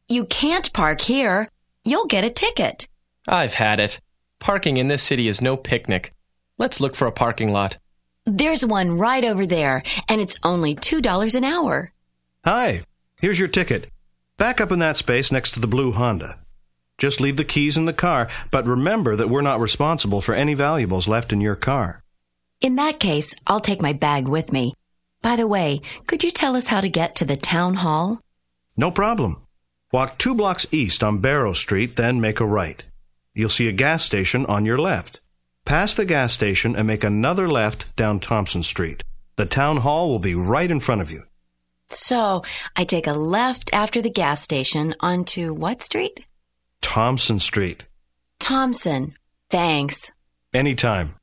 You can't park here. You'll get a ticket. I've had it. Parking in this city is no picnic. Let's look for a parking lot. There's one right over there, and it's only $2 an hour. Hi, here's your ticket. Back up in that space next to the blue Honda. Just leave the keys in the car, but remember that we're not responsible for any valuables left in your car. In that case, I'll take my bag with me. By the way, could you tell us how to get to the town hall? No problem. Walk 2 blocks east on Barrow Street, then make a right. You'll see a gas station on your left. Pass the gas station and make another left down Thompson Street. The town hall will be right in front of you. So, I take a left after the gas station onto what street? Thompson Street. Thompson. Thanks. Anytime.